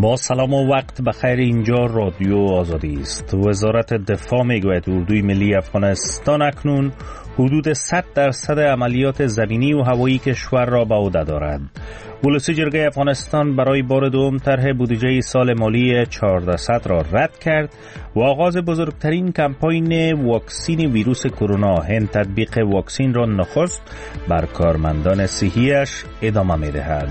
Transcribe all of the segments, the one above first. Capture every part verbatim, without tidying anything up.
با سلام و وقت بخیر. اینجا رادیو آزادی است. وزارت دفاع میگوید اردوی ملی افغانستان اکنون حدود صد درصد عملیات زمینی و هوایی کشور را به عهده دارد. ولسی جرگه افغانستان برای بار دوم طرح بودجه سال مالی چهاردهصد را رد کرد و آغاز بزرگترین کمپاین واکسین ویروس کرونا هند تطبیق واکسین را نخست بر کارمندان صحیش ادامه می‌دهد.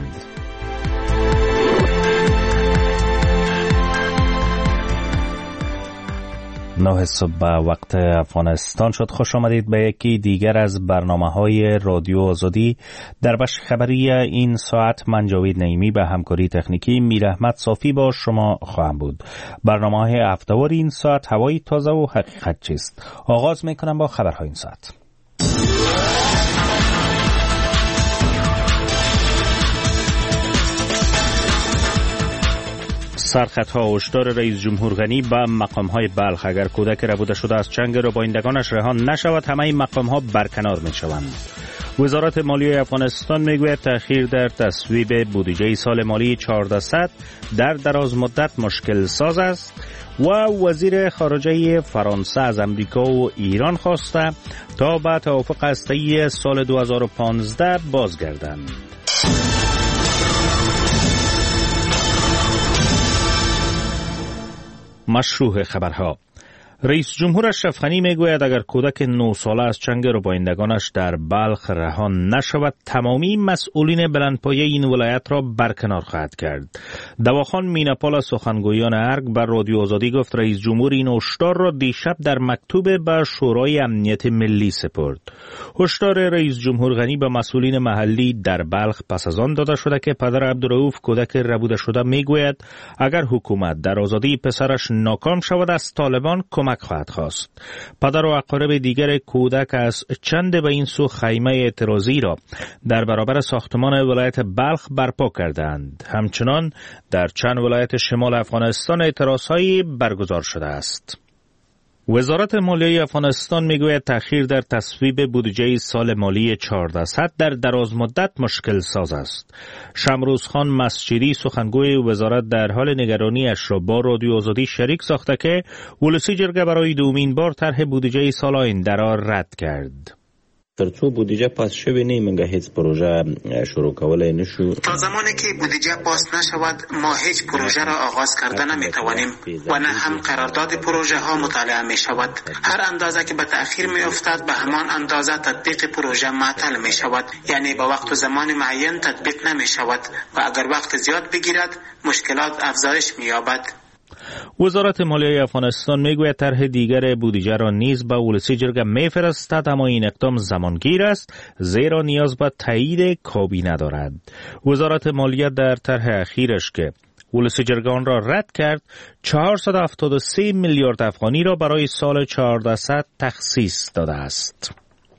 نه صبح به وقت افغانستان شد. خوش آمدید به یکی دیگر از برنامه‌های رادیو آزادی. در بخش خبری این ساعت من جاوید نعیمی به همکاری تکنیکی میر احمد صافی با شما خواهم بود. برنامه‌های هفته‌وار این ساعت هوایی تازه و حقیقت چیست. آغاز می‌کنم با خبرهای این ساعت. سرخطها هشدار رئیس جمهور غنی به مقام‌های بلخ: اگر کودک ربوده شده از چنگ ربایندگانش رها نشود همه مقام‌ها برکنار می‌شوند. وزارت مالیه افغانستان میگوید تأخیر در تصویب بودجه سال مالی چهاردهصد در دراز مدت مشکل ساز است و وزیر خارجه فرانسه از امریکا و ایران خواسته تا به توافق هسته‌ای سال دو هزار و پانزده بازگردند. مشروع خبرها: رئیس جمهور اشرف غنی میگوید اگر کودک نه ساله از چنگ ربایندگانش در بلخ رها نشود تمامی مسئولین بلندپایه این ولایت را برکنار خواهد کرد. دواخان میناپال از سخنگویان ارگ بر رادیو آزادی گفت رئیس جمهور این هشدار را دیشب در مکتوب به شورای امنیت ملی سپرد. هشدار رئیس جمهور غنی به مسئولین محلی در بلخ پس از آن داده شده که پدر عبدالرؤوف کودک ربوده شده میگوید اگر حکومت در آزادی پسرش ناکام شود از طالبان کمک خواهد خواست. پدر و اقارب دیگر کودک از چند به این سو خیمه اعتراضی را در برابر ساختمان ولایت بلخ برپا کردند. همچنان در چند ولایت شمال افغانستان اعتراضهایی برگزار شده است. وزارت مالیه افغانستان میگوید تأخیر در تصویب بودجه سال مالی چهاردهصد در دراز مدت مشکل ساز است. شمروز خان مسجدی سخنگوی وزارت در حال نگرانیش را با رادیو آزادی شریک ساخته که ولسی جرگه برای دومین بار طرح بودجه سال آینده را رد کرد. ترڅو بودجه پاس شوی نه منګه هیڅ پروژه شروع کولای نشو. تا زمانی که بودجه پاس نشود ما هیچ پروژه را آغاز کرده نمیتوانیم و نه هم قرارداد پروژه ها مطالعه می شود. هر اندازه که به تأخیر می افتد به همان اندازه تطبیق پروژه معطل می شود، یعنی با وقت و زمان معین تطبیق نمی شود و اگر وقت زیاد بگیرد مشکلات افزایش می یابد. وزارت مالیه افغانستان میگوید طرح دیگر بودجه را نیز به ولسی جرگه میفرستد اما این اقدام زمانگیر است زیرا نیاز به تایید کابینه دارد. وزارت مالیه در طرح اخیرش که ولسی جرگه آن را رد کرد چهارصد و هفتاد و سه میلیارد افغانی را برای سال چهاردهصد تخصیص داده است.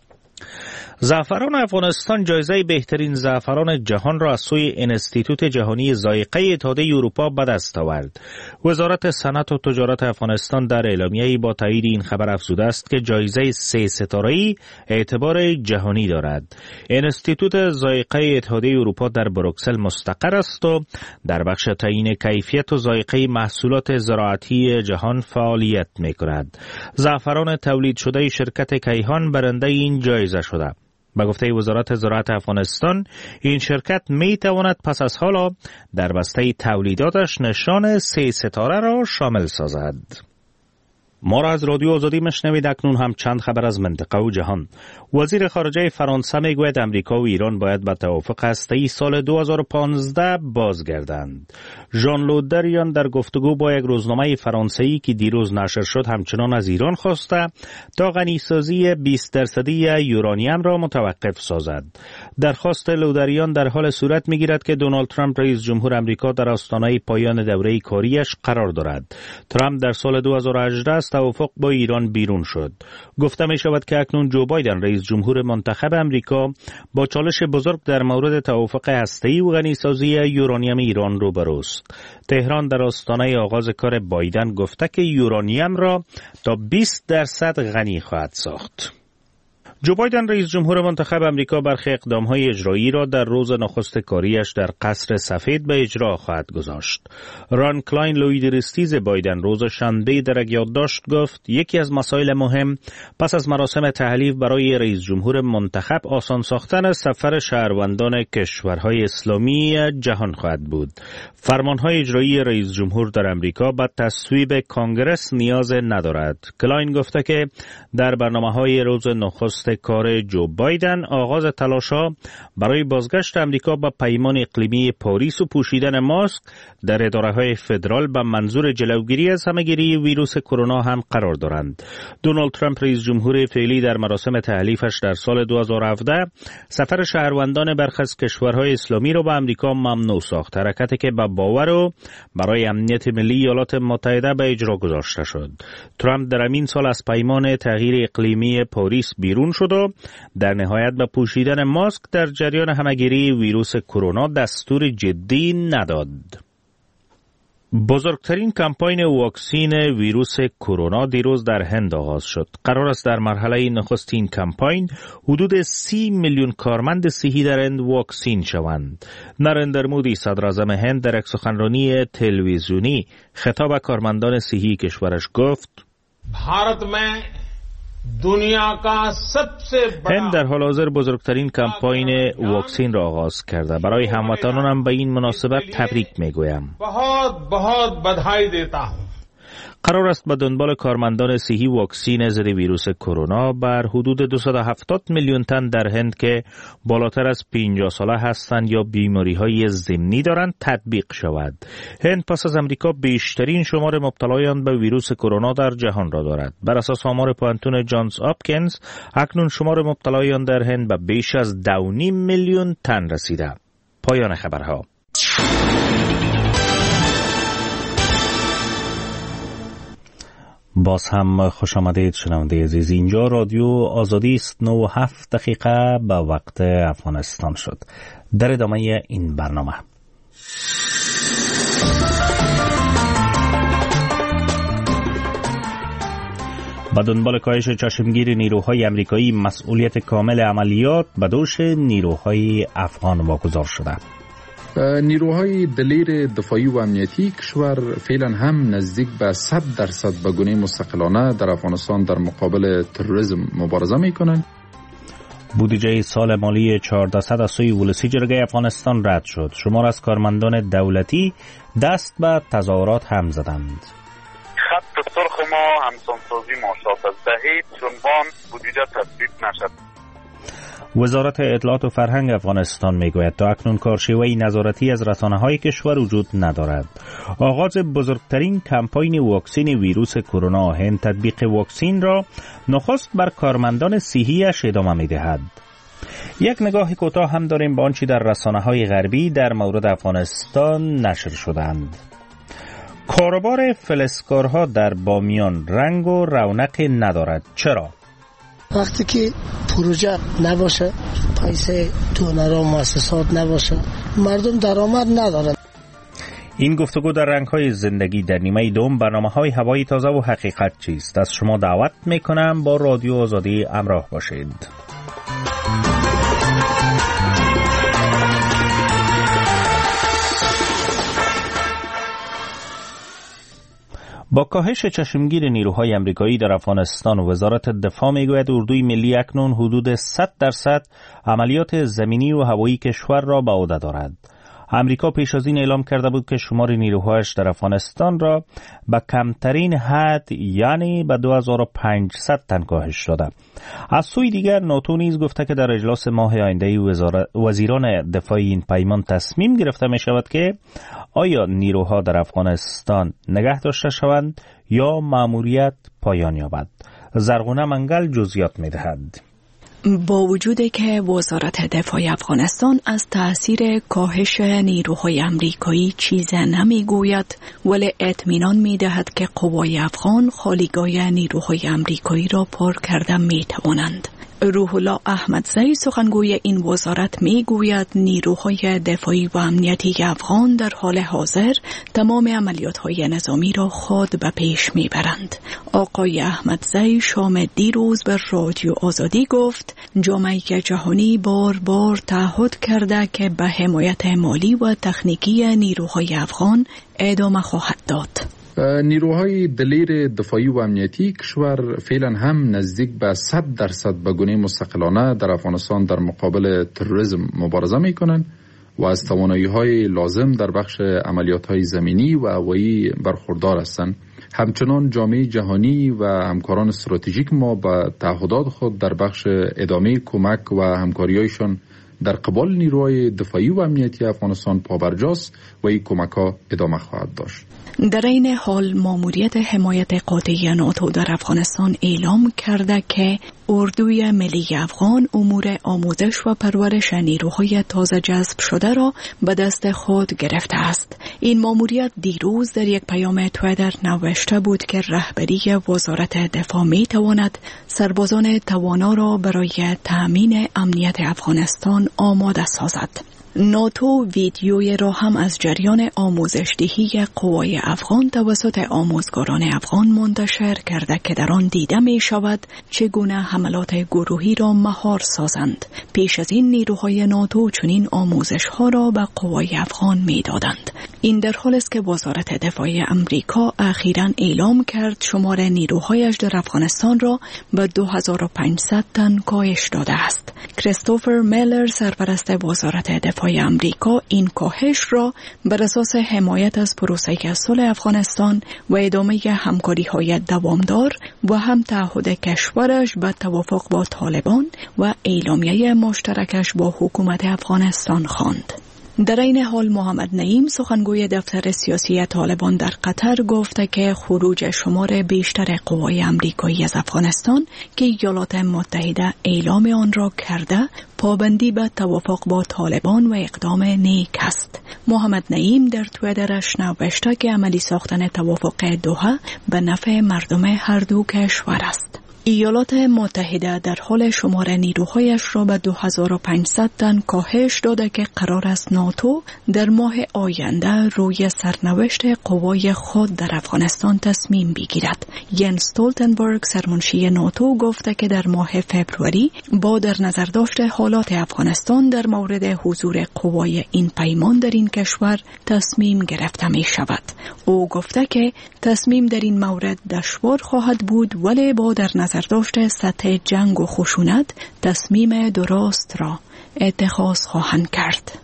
زعفران افغانستان جایزه بهترین زعفران جهان را از سوی انستیتوت جهانی ذائقه اتحادیه اروپا به دست آورد. وزارت صنعت و تجارت افغانستان در اعلامیه‌ای با تایید این خبر افزوده است که جایزه سه ستاره‌ای اعتبار جهانی دارد. انستیتوت ذائقه اتحادیه اروپا در بروکسل مستقر است و در بخش تعیین کیفیت و ذائقه محصولات زراعتی جهان فعالیت می‌کند. زعفران تولید شده شرکت کیهان برنده این جایزه شده. به گفته وزارت زراعت افغانستان این شرکت می تواند پس از حالا در بسته تولیداتش نشان سه ستاره را شامل سازد. ما را از رادیو آزادی مشنوید. اکنون هم چند خبر از منطقه و جهان. وزیر خارجه فرانسه میگوید امریکا و ایران باید به توافق هسته‌ای سال دو هزار و پانزده بازگردند. ژان لود دریان در گفتگو با یک روزنامه فرانسوی که دیروز نشر شد همچنان از ایران خواسته تا غنیسازی بیست درصدی یورانیم را متوقف سازد. درخواست لودریان در حال صورت میگیرد که دونالد ترامپ رئیس جمهور امریکا در آستانه پایان دوره کاریش قرار دارد. ترامپ در سال دو هزار و هجده از توافق با ایران بیرون شد. گفته می شود که اکنون جو بایدن رئیس جمهور منتخب امریکا با چالش بزرگ در مورد توافق هسته‌ای و غنیسازی یورانیم ایران روبروست. تهران در آستانه آغاز کار بایدن گفته که یورانیم را تا بیست درصد غنی خواهد ساخت. جو بایدن رئیس جمهور منتخب امریکا برخی اقدام‌های اجرایی را در روز نخست کاریش در قصر سفید به اجرا خواهد گذاشت. ران کلاین لویدرستیز بایدن روز شنبه در یک یادداشت گفت یکی از مسائل مهم پس از مراسم تحلیف برای رئیس جمهور منتخب آسان ساختن سفر شهروندان کشورهای اسلامی جهان خواهد بود. فرمان‌های اجرایی رئیس جمهور در امریکا به تصویب کانگرس نیاز ندارد. کلاین گفته که در برنامه‌های روز نخست کار جو بایدن آغاز تلاش‌ها برای بازگشت امریکا به پیمان اقلیمی پاریس و پوشیدن ماسک در اداره‌های فدرال به منظور جلوگیری از همه‌گیری ویروس کرونا هم قرار دارند. دونالد ترامپ رئیس جمهور فعلی در مراسم تحلیفش در سال دو هزار و هفده سفر شهروندان برخی از کشورهای اسلامی را به امریکا ممنوع ساخت، حرکتی که به باور و برای امنیت ملی ایالات متحده به اجرا گذاشته شد. ترامپ در همین سال از پیمان تغییر اقلیمی پاریس بیرون شد و در نهایت به پوشیدن ماسک در جریان همه‌گیری ویروس کرونا دستور جدی نداد. بزرگترین کمپاین واکسین ویروس کرونا دیروز در هند آغاز شد. قرار است در مرحله نخستین کمپاین حدود سی میلیون کارمند صحی در هند واکسین شوند. نریندر مودی صدر اعظم هند در یک سخنرانی تلویزیونی خطاب به کارمندان صحی کشورش گفت: भारत में दुनिया का सबसे बड़ा هند در حال حاضر بزرگترین کمپاین واکسین را آغاز کرده. برای هموطنانم به این مناسبت تبریک میگویم. बहुत बहुत बधाई देता हूं. قرار است به دنبال کارمندان صحی واکسین ضد ویروس کرونا بر حدود دویست و هفتاد میلیون تن در هند که بالاتر از پنجاه ساله هستند یا بیماری‌های ضمنی دارند تطبیق شود. هند پس از امریکا بیشترین شمار مبتلایان به ویروس کرونا در جهان را دارد. بر اساس آمار پوهنتون جانز هاپکینز اکنون شمار مبتلایان در هند به بیش از دو و نیم میلیون تن رسیده. پایان خبرها. باز هم خوش آمدید شنونده عزیز. اینجا رادیو آزادی است. نه و هفت دقیقه به وقت افغانستان شد. در ادامه این برنامه با دنبال کاهش چشمگیر نیروهای امریکایی مسئولیت کامل عملیات به دوش نیروهای افغان واگذار شده. نیروهای دلیر دفاعی و امنیتی کشور فعلا هم نزدیک به صد درصد به گونه مستقلانه در افغانستان در مقابل تروریسم مبارزه میکنند. بودجه سال مالی چهاردهصد از سوی ولسی جرگه افغانستان رد شد. شمار از کارمندان دولتی دست به تظاهرات هم زدند. خط سرخ ما همسانسازی معاشات از دهید چنبان بودجه تصویب نشد. وزارت اطلاعات و فرهنگ افغانستان میگوید تا اکنون کارشیوه نظارتی از رسانه‌های کشور وجود ندارد. آغاز بزرگترین کمپاین واکسین ویروس کرونا هند تطبیق واکسین را نخست بر کارمندان صحی‌اش ادامه می‌دهد. یک نگاه کوتاه هم داریم به آنچه در رسانه‌های غربی در مورد افغانستان نشر شدند. کاروبار فلزکارها در بامیان رنگ و رونق ندارد. چرا؟ وقتی که پروژه نباشه، پیسه دونرها و مؤسسات نباشه، مردم درآمد ندارن. این گفتگو در رنگ‌های زندگی در نیمه دوم برنامه‌های هوای تازه و حقیقت چیست. از شما دعوت می‌کنم با رادیو آزادی همراه باشید. با کاهش چشمگیر نیروهای امریکایی در افغانستان و وزارت دفاع میگوید اردوی ملی اکنون حدود صد درصد عملیات زمینی و هوایی کشور را به عهده دارد. امریکا پیش از این اعلام کرده بود که شمار نیروهایش در افغانستان را به کمترین حد یعنی به دو هزار و پانصد تن کاهش داده. از سوی دیگر ناتو نیز گفته که در اجلاس ماه آینده وزیران دفاع این پیمان تصمیم گرفته می شود که آیا نیروها در افغانستان نگه داشته شوند یا مأموریت پایان یابد. زرغونه منگل جزئیات می دهد. با وجودی که وزارت دفاع افغانستان از تأثیر کاهش نیروهای امریکایی چیز نمیگوید، ولی اطمینان میدهد که قوای افغان خالیگاه نیروهای امریکایی را پر کرده میتوانند. روح الله احمدزی سخنگوی این وزارت می گوید نیروهای دفاعی و امنیتی افغان در حال حاضر تمام عملیات‌های نظامی را خود به پیش میبرند. آقای احمدزی شام دیروز به رادیو آزادی گفت جامعه جهانی بار بار تعهد کرده که به حمایت مالی و تکنیکی نیروهای افغان ادامه خواهد داد. نیروهای دلیر دفاعی و امنیتی کشور فعلا هم نزدیک به صد درصد به گونه مستقلانه در افغانستان در مقابل تروریسم مبارزه می کنند و از توانایی های لازم در بخش عملیات های زمینی و هوایی برخوردار هستند. همچنان جامعه جهانی و همکاران استراتژیک ما به تعهدات خود در بخش ادامه کمک و همکاری‌هایشان در قبال نیروهای دفاعی و امنیتی افغانستان پابرجاست و این کمک ها ادامه خواهد داشت. در این حال ماموریت حمایت قاطعی ناتو در افغانستان اعلام کرده که اردوی ملی افغان امور آموزش و پرورش نیروهای تازه جذب شده را به دست خود گرفته است. این ماموریت دیروز در یک پیام توییتر نوشته بود که رهبری وزارت دفاع می تواند سربازان توانا را برای تأمین امنیت افغانستان آماده سازد. ناتو ویدیوی را هم از جریان آموزش دهی قوای افغان توسط آموزگاران افغان منتشر کرده که در آن دیده می شود چگونه حملات گروهی را مهار سازند. پیش از این نیروهای ناتو چنین آموزش ها را به قوای افغان می دادند. این در حال است که وزارت دفاع امریکا اخیراً اعلام کرد شمار نیروهایش در افغانستان را به دو هزار و پانصد تن کاهش داده است. کریستوفر میلر سرپرست وزارت دفاع امریکا این کاهش را بر اساس حمایت از پروسه صلح افغانستان و ادامه همکاری‌های دوامدار و هم تعهد کشورش به توافق با طالبان و اعلامیه مشترکش با حکومت افغانستان خواند. در این حال محمد نعیم سخنگوی دفتر سیاسی طالبان در قطر گفته که خروج شمار بیشتر قوای امریکایی از افغانستان که ایالات متحده اعلام آن را کرده پابندی به توافق با طالبان و اقدام نیک است. محمد نعیم در توییترش نوشته که عملی ساختن توافق دوحه به نفع مردم هر دو کشور است. ایالات متحده در حال شمار نیروهایش را به دو هزار و پانصد تن کاهش داده که قرار است ناتو در ماه آینده روی سرنوشت قوای خود در افغانستان تصمیم بگیرد. ینس استولتنبرگ سرمنشی ناتو گفته که در ماه فبروری با در نظر داشت حالات افغانستان در مورد حضور قوای این پیمان در این کشور تصمیم گرفته می شود. او گفته که تصمیم در این مورد دشوار خواهد بود ولی با در نظر داشت سطح جنگ و خشونت تصمیم درست را اتخاذ خواهند کرد.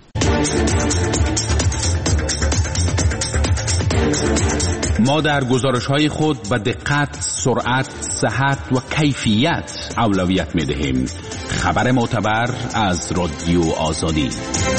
ما در گزارش‌های خود به دقت، سرعت، صحت و کیفیت اولویت می‌دهیم. خبر معتبر از رادیو آزادی.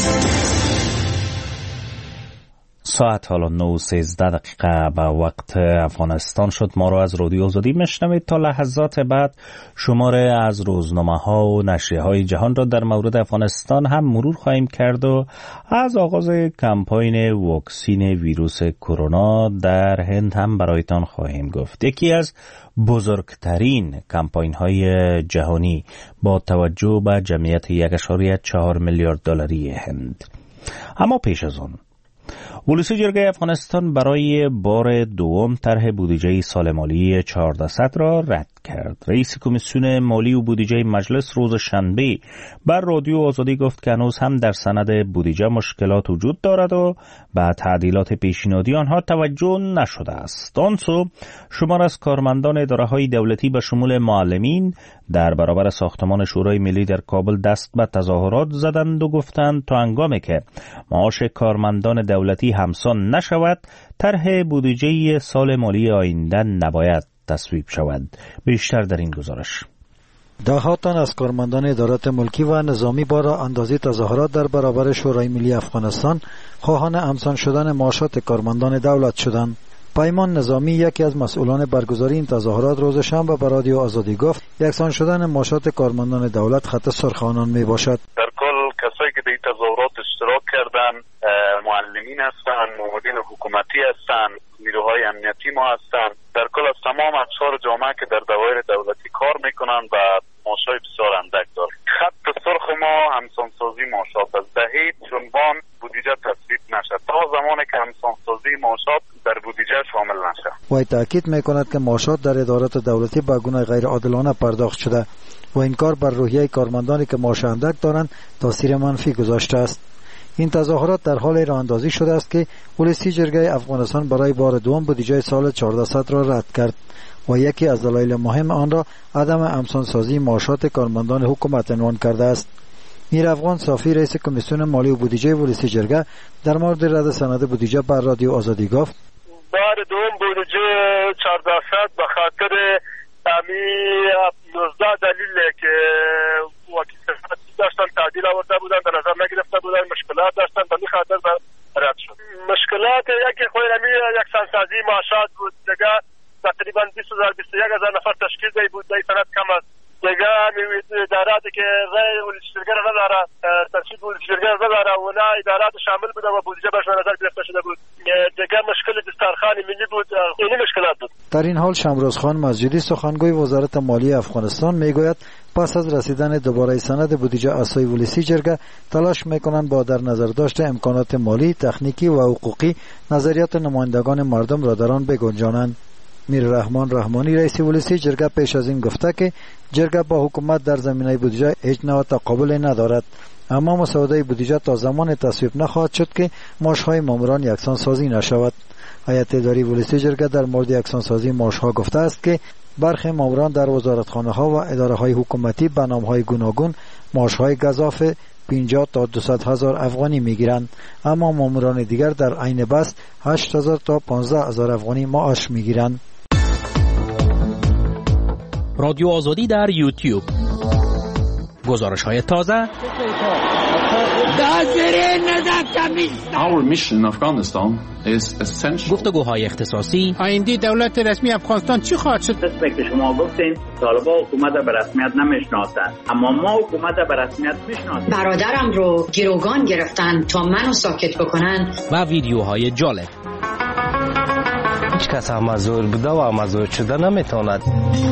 ساعت حالا نه و سیزده دقیقه به وقت افغانستان شد. ما را از رادیو آزادی میشنوید. تا لحظات بعد شماره از روزنامه ها و نشریه های جهان را در مورد افغانستان هم مرور خواهیم کرد و از آغاز کمپاین واکسین ویروس کرونا در هند هم برایتان خواهیم گفت. یکی از بزرگترین کمپاین های جهانی با توجه به جمعیت یک و چهار میلیارد دلاری هند. اما پیش از آن ولسی جرگه افغانستان برای بار دوم طرح بودجه سال مالی چهاردهصد را رد کرد. رئیس کمیسیون مالی و بودجه مجلس روز شنبه بر رادیو آزادی گفت که هنوز هم در سند بودجه مشکلات وجود دارد و به تعدیلات پیشنهادی آنها توجه نشده است. آن سو شمار از کارمندان اداره‌های دولتی به شمول معلمین در برابر ساختمان شورای ملی در کابل دست به تظاهرات زدند و گفتند تا هنگامی که معاش کارمندان دولتی همسان نشود طرح بودجه سال مالی آینده نباید تصویب شود. بیشتر در این گزارش. ده تن از کارمندان ادارات ملکی و نظامی با اندازی تظاهرات در برابر شورای ملی افغانستان خواهان همسان شدن معاشات کارمندان دولت شدند. پیمان نظامی یکی از مسئولان برگزاری این تظاهرات روز شنبه به رادیو آزادی گفت یکسان شدن معاشات کارمندان دولت خط سرخ آنان می باشد. در کل کسایی که در این تظاهرات اشتراک کردن معلمین هستند، مامورین حکومتی هستند، نیروهای امنیتی ما هستند، در کل از تمام اقشار جامعه که در دوائر دولتی کار میکنند و ماشای بسیار اندک داره. خط سرخ ما همسانسازی ماشات است. به هیچ عنوان بودجه تصویب نشد تا زمانی که همسانسازی ماشات در بودجه شامل نشد. وی تاکید میکند که ماشات در ادارات دولتی به گونه غیر عادلانه پرداخت شده و این کار بر روحیه کارمندانی که معاش اندک دارند تاثیر منفی گذاشته است. این تظاهرات در حال راه اندازی شده است که ولسی جرگه افغانستان برای بار دوم بودجه سال چهاردهصد را رد کرد و یکی از دلایل مهم آن را عدم همسانسازی معاشات کارمندان حکومت عنوان کرده است. میر افغان صافی رئیس کمیسیون مالی و بودجه ولسی جرگه در مورد رد سند بودجه بر رادیو آزادی گفت: بار دوم بودجه چهاردهصد به خاطر امی نوزده دلیل که وکیل داشتن تعدیل آورده بودن در نظر نگرفته بودن، مشکلات داشتن، به این خاطر رد شد. مشکلات یکی خود امی یکسانسازی معاشات بود، دیگه تقریبا بیست هزار بیست و یک هزار نفر تشکیل دی بود، دی سند کم است. دیگه اداراتی که رای ولسی جرگه را نداره، تشکیل ولسی جرگه را نداره و نه ادارات شامل بوده و بودجه بهش نظر گرفته شده بود. دیگه مشکل دسترخوان ملی بود، این مشکلات بود. در این حال شمروز خان مسجدی سخنگوی وزارت مالی افغانستان میگوید پس از رسیدن دوباره سند بودجه اسای ولسی جرگه تلاش میکنند با در نظر داشت امکانات مالی، تکنیکی و حقوقی نظریات نمایندگان مردم را در آن بگنجانند. میر رحمان رحمانی رئیس ولسی جرگه پیش از این گفته که جرگه با حکومت در زمینه بودجه هیچ نوع تقابل ندارد، اما مسوده بودجه تا زمان تصویب نخواهد شد که معاشهای ماموران یکسان سازی نشود. هیئت اداری ولسی جرگه در مورد یکسان سازی معاشها گفته است که برخی ماموران در وزارتخانه ها و اداره های حکومتی به نام های گوناگون معاشهای گزاف پنجاه تا دویست هزار افغانی میگیرند، اما ماموران دیگر در عین بس هشت هزار تا پانزده هزار افغانی معاش میگیرند. رادیو آزادی در یوتیوب، گزارش های تازه، Our mission in Afghanistan is essential. گفتگوهای اختصاصی. آینده دولت رسمی افغانستان چی خواهد شد؟ مثل که شما گفتین طالبان حکومت به رسمیت نمیشناسند، اما ما حکومت به رسمیت میشناسیم. برادرم رو گروگان گرفتن تا منو ساکت بکنن. و ویدیوهای جالب. هیچ کس مزور بوده و مزور شده نمیتواند.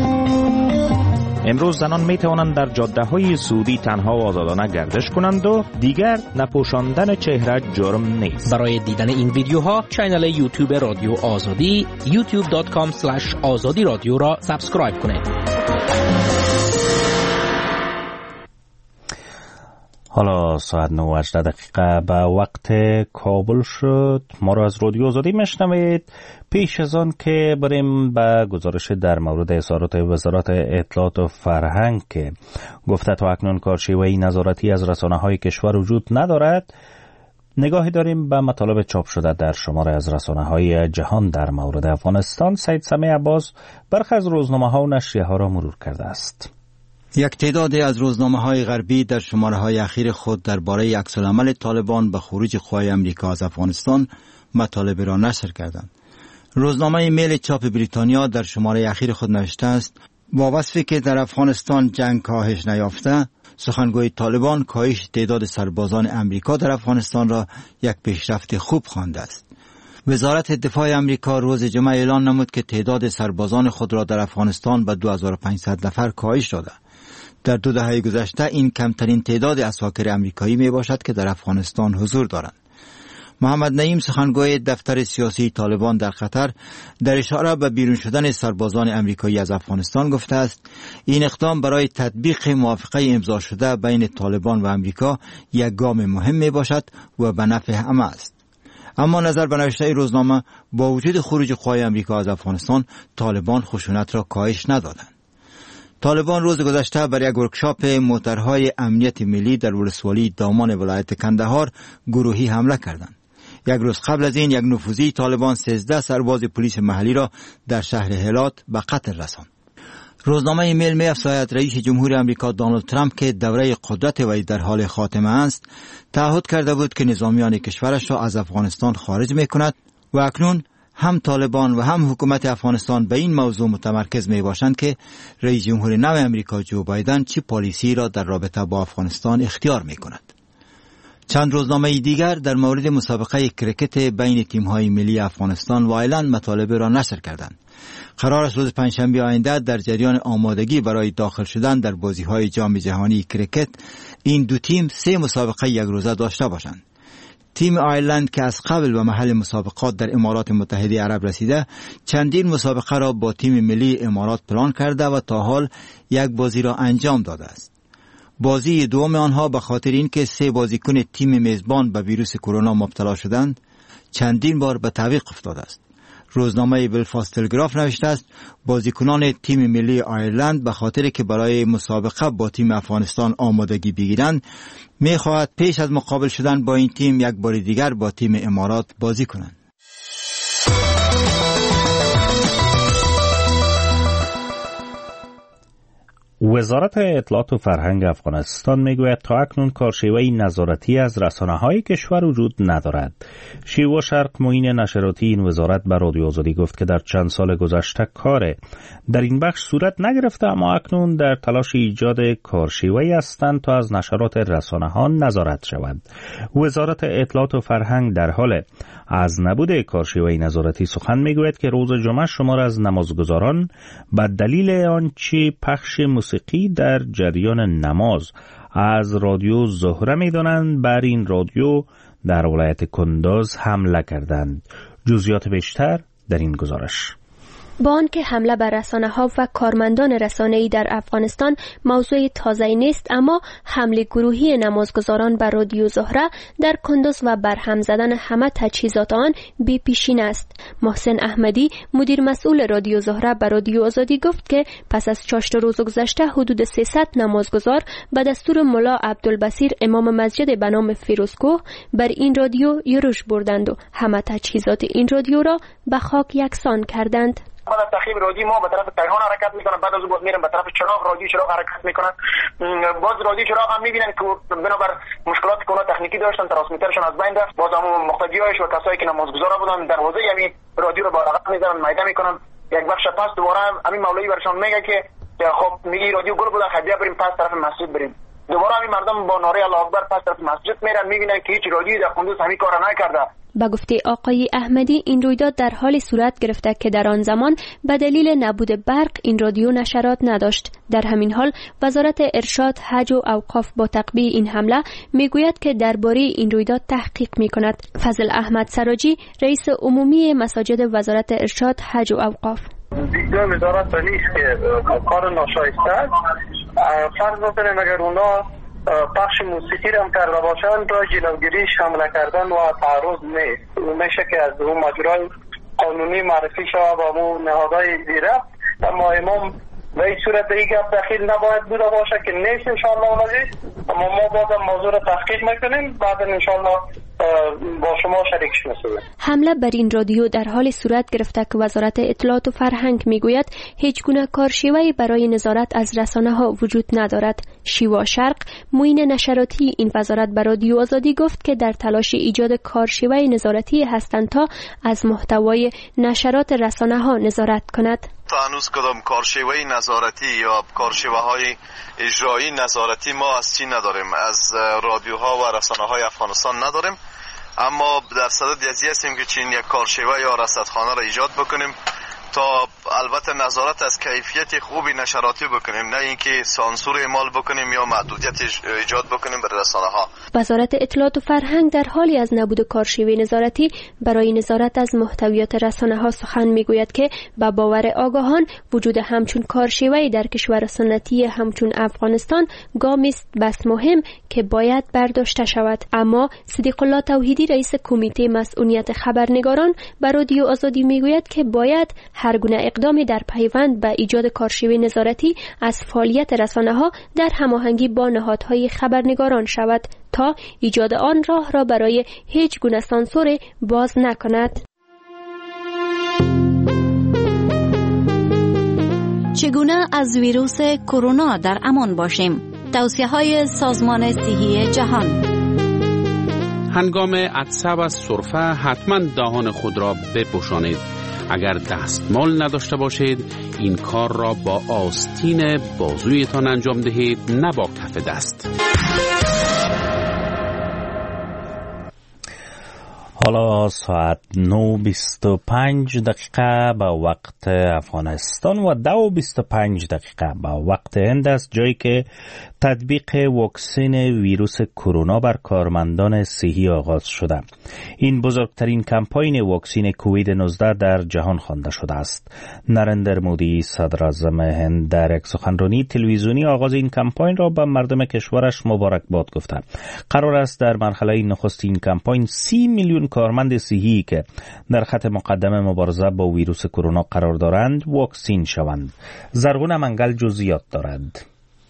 امروز زنان می توانند در جاده های سعودی تنها و آزادانه گردش کنند و دیگر نپوشاندن چهره جرم نیست. برای دیدن این ویدیوها کانال یوتیوب رادیو آزادی یوتیوب دات کام اسلش آزادی رادیو را سابسکرایب کنید. حالا ساعت نه و هجده دقیقه به وقت کابل شد. ما را از رادیو آزادی میشنوید. پیش از آن که بریم به گزارش در مورد اظهارات وزارت اطلاعات و فرهنگ که گفته تا اکنون کارشیوه نظارتی از رسانه‌های کشور وجود ندارد، نگاهی داریم به مطالب چاپ شده در شماره از رسانه‌های جهان در مورد افغانستان. سید سمیع عباس برخی از روزنامه‌ها و نشریه‌ها را مرور کرده است. یک تعدادی از روزنامه‌های غربی در شماره‌های اخیر خود درباره عکس‌العمل طالبان به خروج قوای آمریکا از افغانستان مطالب را نشر کردند. روزنامه میل چاپ بریتانیا در شماره اخیر خود نوشته است: با وصفی که در افغانستان جنگ کاهش نیافته، سخنگوی طالبان کاهش تعداد سربازان آمریکا در افغانستان را یک پیشرفت خوب خوانده است. وزارت دفاع آمریکا روز جمعه اعلان نمود که تعداد سربازان خود را در افغانستان به دو هزار و پانصد نفر کاهش داده. در دو دهه گذشته این کمترین تعداد عساکر آمریکایی می باشد که در افغانستان حضور دارند. محمد نعیم سخنگوی دفتر سیاسی طالبان در قطر در اشاره به بیرون شدن سربازان آمریکایی از افغانستان گفته است: این اقدام برای تطبیق موافقه امضا شده بین طالبان و آمریکا یک گام مهم می باشد و به نفع همه است. اما نظر به نوشته روزنامه، با وجود خروج قوای آمریکا از افغانستان، طالبان خشونت را کاهش ندادند. طالبان روز گذشته بر یک ورکشاپ موترهای امنیت ملی در ولسوالی دامان ولایت کندهار گروهی حمله کردند. یک روز قبل از این یک نفوذی طالبان سیزده سرباز پلیس محلی را در شهر هلات به قتل رساند. روزنامه ایمیل می افزاید رئیس جمهور آمریکا دونالد ترامپ که دوره قدرت وی در حال خاتمه است، تعهد کرده بود که نظامیان کشورش را از افغانستان خارج می کند و اکنون هم طالبان و هم حکومت افغانستان به این موضوع متمرکز می باشند که رئیس جمهور نو آمریکا جو بایدن چه پالیسی را در رابطه با افغانستان اختیار می کند. چند روزنامه دیگر در مورد مسابقه کرکت بین تیم‌های ملی افغانستان و آیرلند مطالب را نشر کردند. قرار است روز پنجشنبه آینده در جریان آمادگی برای داخل شدن در بازی‌های جام جهانی کرکت این دو تیم سه مسابقه یک روزه داشته باشند. تیم آیرلند که از قبل به محل مسابقات در امارات متحده عرب رسیده چندین مسابقه را با تیم ملی امارات پلان کرده و تا حال یک بازی را انجام داده است. بازی دوم آنها به خاطر اینکه سه بازیکن تیم میزبان به ویروس کرونا مبتلا شدند چندین بار به تعویق افتاده است. روزنامه بلفاست تلگراف نوشته است بازیکنان تیم ملی آیرلند به خاطر که برای مسابقه با تیم افغانستان آمادگی بگیرند می‌خواهد پیش از مقابل شدن با این تیم یک بار دیگر با تیم امارات بازی کنند. وزارت اطلاعات و فرهنگ افغانستان میگوید تا اکنون کارشیوه نظارتی از رسانه‌های کشور وجود ندارد. شیوا شرق معین نشراتی این وزارت به رادیو آزادی گفت که در چند سال گذشته کار در این بخش صورت نگرفته، اما اکنون در تلاش ایجاد کارشیوه‌ای هستند تا از نشرات رسانه‌ها نظارت شود. وزارت اطلاعات و فرهنگ در حال از نبود کارشیوه نظارتی سخن میگوید که روز جمعه شمار از نمازگزاران به دلیل آنچه پخش موسیقی در جریان نماز از رادیو زهره میدانند بر این رادیو در ولایت کندوز حمله کردند. جزئیات بیشتر در این گزارش. با آنکه حمله بر رسانه‌ها و کارمندان رسانه‌ای در افغانستان موضوع تازه‌ای نیست، اما حمله گروهی نمازگزاران بر رادیو زهره در کندوز و برهم زدن همه تجهیزات آن بی پیشین است. محسن احمدی مدیر مسئول رادیو زهره بر رادیو آزادی گفت که پس از چاشت روز گذشته حدود سیصد نمازگزار به دستور ملا عبدالبصیر امام مسجد به نام فیروزکوه بر این رادیو یورش بردند و همه تجهیزات این رادیو را به خاک یکسان کردند. بعد از تخریب رادیو ما به طرف تهران حرکت میکنن، بعد از اون باز میرن به طرف چراغ رادیو چراغ حرکت میکنن. باز رادیو چراغ هم میبینن که بنابر مشکلات کرونا تکنیکی داشتن، ترانسمیترشون از بین رفت. باز هم مقتدیایش و کسایی که نمازگزار بودن دروازه همین رادیو رو با رقم میزنن، میده میکنن. یک بخش پس دوباره همین مولوی برشان میگه که خب میگی رادیو گل بوده، خدیا بریم پس طرف مسجد بریم. دوباره همین مردم با نعره الله اکبر پس طرف مسجد میرن، میبینن که هیچ رادیویی در کندوز همین کارا نکرده. با گفته آقای احمدی این رویداد در حال صورت گرفته که در آن زمان به دلیل نبود برق این رادیو نشرات نداشت. در همین حال وزارت ارشاد، حج و اوقاف با تقبیح این حمله میگوید که درباره این رویداد تحقیق میکند. فضل احمد سراجی رئیس عمومی مساجد وزارت ارشاد، حج و اوقاف: دیدگاه وزارت نیست که کار ناشایسته است. فرض بکنیم اگر اونا پخش موسیقی را هم کرده باشند را جلوگیریش حمله کردن و تعرض نیست. میشه که از اون مجرای قانونی معرفی شود با اون نهادهای زیره، اما امام به این صورت به این گپ دخیل نباید بوده باشه که نیست انشاءالله عزیز. اما ما بازم موضوع را تحقیق میکنیم، بعد انشاءالله با شما شریک شدیم. حمله بر این رادیو در حال صورت گرفته که وزارت اطلاعات و فرهنگ میگوید هیچ گونه کارشیوه‌ای برای نظارت از رسانه‌ها وجود ندارد. شیوا شرق معین نشراتی این وزارت بر رادیو آزادی گفت که در تلاش ایجاد کارشیوه نظارتی هستند تا از محتوای نشرات رسانه‌ها نظارت کند. تا هنوز کدام کارشیوه نظارتی یا کارشیوه های اجرایی نظارتی ما از چی نداریم، از رادیوها و رسانه های افغانستان نداریم، اما در صدد ازی هستیم که چین یک کارشیوه یا رصدخانه را ایجاد بکنیم تا البته نظارت از کیفیت خوبی نشراتی بکنیم، نه اینکه سانسور اعمال بکنیم یا محدودیت ایجاد بکنیم بر رسانه ها. وزارت اطلاعات و فرهنگ در حالی از نبود کارشیوه نظارتی برای نظارت از محتویات رسانه ها سخن میگوید که با باور آگاهان وجود همچون کارشیوه در کشور سنتی همچون افغانستان گامی است بس مهم که باید برداشته شود. اما صدیق الله توحیدی رئیس کمیته مسئولیت خبرنگاران بر رادیو آزادی میگوید که باید هر گونه اقدامی در پیوند به ایجاد کارشیوه نظارتی از فعالیت رسانه‌ها در هماهنگی با نهادهای خبرنگاران شود تا ایجاد آن راه را برای هیچ گونه سانسور باز نکند. چگونه از ویروس کرونا در امان باشیم؟ توصیه‌های سازمان صحی جهان. هنگام عطسه و سرفه حتما دهان خود را بپوشانید. اگر دستمال نداشته باشید این کار را با آستین بازویتان انجام دهید، نه با کف دست. حالا ساعت نه بیست و پنج دقیقه به وقت افغانستان و دو و بیست و پنج دقیقه به وقت هند است، جایی که تطبیق واکسن ویروس کرونا بر کارمندان صحی آغاز شده. این بزرگترین کمپاین واکسن کووید نوزده در جهان خوانده شده است. نریندر مودی صدر اعظم هند در یک سخنرانی تلویزیونی آغاز این کمپاین را به مردم کشورش مبارکباد گفته. قرار است در مرحله نخست این کمپاین سی میلیون کارمند صحی که در خط مقدم مبارزه با ویروس کرونا قرار دارند واکسین شوند. زرغون منگل جزئیات دارد.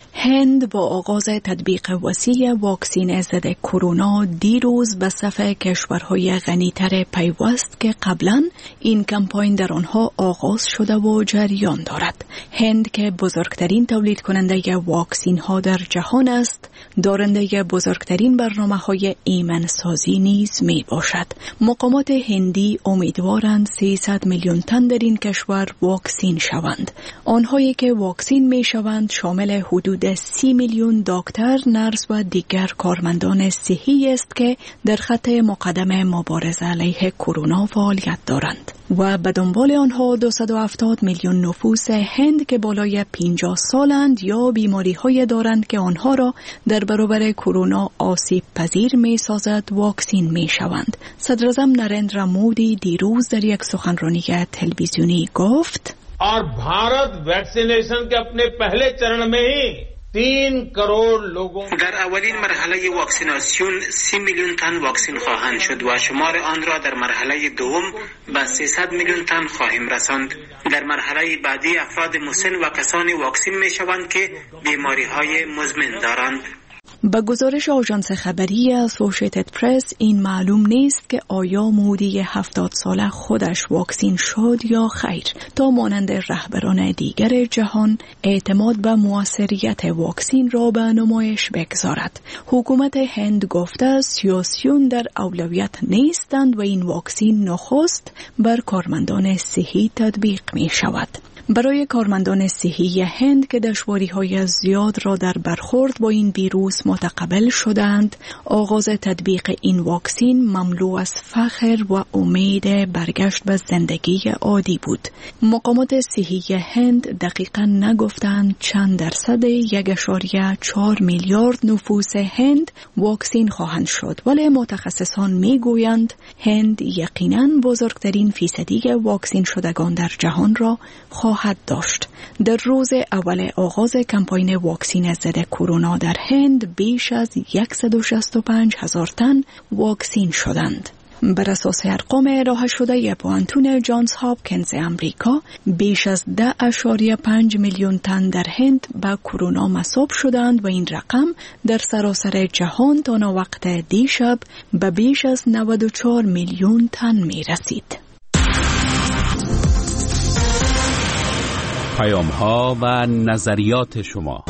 هند با آغاز تطبیق وسیع واکسن ضد کرونا دیروز به صف کشورهای غنی‌تر پیوست که قبلا این کمپاین در آنها آغاز شده و جریان دارد. هند که بزرگترین تولید کننده واکسن ها در جهان است، دارنده بزرگترین برنامه‌های ایمن‌سازی نیز می باشد. مقامات هندی امیدوارند سیصد میلیون تن در این کشور واکسین شوند. آنهایی که واکسین می شوند شامل حدود سی میلیون دکتر، نرس و دیگر کارمندان صحی است که در خط مقدم مبارزه علیه کرونا فعالیت دارند و به دنبال آنها دویست و هفتاد میلیون نفوس هند که بالای پنجاه سالند یا بیماری های دارند که آنها را در برابر کرونا آسیب پذیر می سازد واکسین می شوند. صدر اعظم نریندر مودی دیروز در یک سخنرانی تلویزیونی گفت और भारत वैक्सीनेशन के अपने पहले चरण में ही तीन करोड़ लोगों در اولین مرحله واکسیناسیون سی میلیون تن واکسین خواهند شد و شمار آن را در مرحله دوم به سیصد میلیون تن خواهیم رساند. در مرحله بعدی افراد مسن و کسانی واکسین می شوند که بیماری های مزمن دارند. با گزارش آژانس خبری اسوسییتد پرس این معلوم نیست که آیا مودی هفتاد ساله خودش واکسین شد یا خیر، تا مانند رهبران دیگر جهان اعتماد به موثریت واکسین را به نمایش بگذارد. حکومت هند گفته سیاسیون در اولویت نیستند و این واکسین نخست بر کارمندان صحی تطبیق می شود. برای کارمندان صحی هند که دشواری‌های زیاد را در برخورد با این ویروس متقبل شدند، آغاز تطبیق این واکسین مملو از فخر و امید برگشت به زندگی عادی بود. مقامات صحی هند دقیقاً نگفتند چند درصد یک اشاریه چهار میلیارد نفوس هند واکسین خواهند شد، ولی متخصصان میگویند هند یقیناً بزرگترین فیصدی واکسین شدگان در جهان را خواهد داشت. در روز اول آغاز کمپاین واکسین ضد کرونا در هند بیش از صد و شصت و پنج هزار تن واکسین شدند. بر اساس ارقام ارائه شده پوانتون جانز هاپکینز امریکا، بیش از ده اشاریه پنج میلیون تن در هند به کرونا مصاب شدند و این رقم در سراسر جهان تا وقت دیشب به بیش از نود و چهار میلیون تن می رسید. پیام ها و نظریات شما.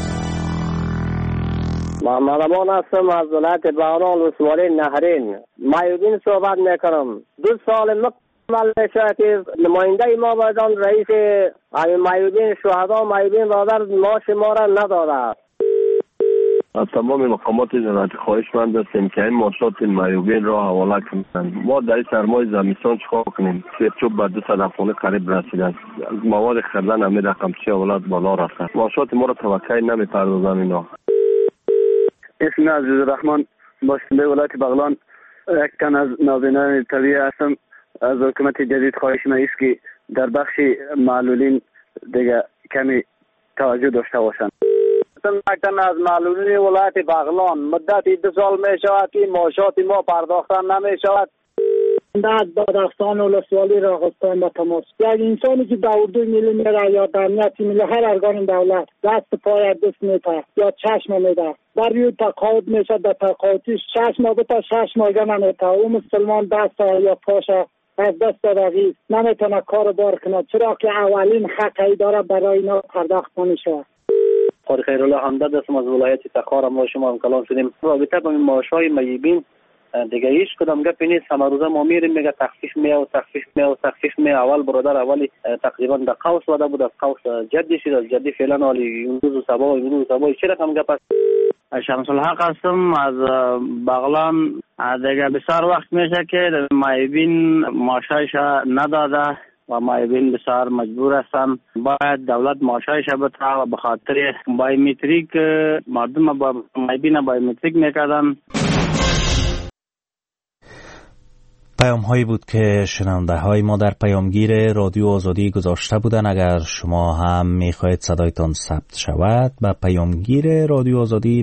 محمد امان هستم از ولایت بهران ولسوالی نهرین. مایودین صحبت میکنم. دو سال مکمل شده که نماینده ما بایدان رئیس مایودین شهدا مایودین برادر معاش ما را نداده. از تمام مقامات جنایت خواهشمند هستیم که این ماشات مایوبین را حواله کنند. ما در سرمای زمستان چیکار کنیم؟ سیرچوب به دو صد خانه قریب رسیده است. مواد خردن همه رقم چه اولاد بالا رفته. ماشات ما را توقعی نمیپردازند اینا. اسم عزیز الرحمن باشنده ولایت بغلان، یک تن از ناظرین طبیعی هستم. از حکومت جدید خواهش ما است که در بخش معلولین دیگه کمی توجه داشته باشند. مکتن از معلولین ولایت بغلان مدتی دو سال می شود که معاشات ما پرداختن نمی شود. از بادرستان ولسوالی راغستان به تماس، یک انسانی که در اردو ملی میره یا در امنیتی ملی هر ارگان دولت دست پای دست میده یا چشم میده، در روی تقاعد میشه، در تقاعدش شش ماه بتا شش ماه نمیده، او مسلمان دست یا پاشه از دست دادگی نمیتونه کار بار کنه، چرا که اولین حقی داره برای اینا پرداخت نمیشه. قاری خیرالله حمداد هستم از ولایت تخار. ما شما هم کلام شدیم رابطه با این معاشهای میبین دیگه هیچ کدام گپی نیست. همه روزه ما میریم میگه تخفیف می و تخفیف می و تخفیف می. اول برادر اولی تقریبا در قوس وده بود، از قوس جدی شد، از جدی فعلا حالی اون روز و سبا و اون روز و سبا چه رقم گپ است. شمس الحق هستم از بغلان. دیگه بسیار وقت میشه که مایبین معاشایش نداده و مایبین بسیار مجبور هستن. باید دولت معاشایش بده و به خاطر بایومتریک مردم با مایبین بایومتریک میکردن. پیام هایی بود که شنونده های ما در پیامگیر رادیو آزادی گذاشته بودن. اگر شما هم میخواهید صدایتان ثبت شود به پیامگیر رادیو آزادی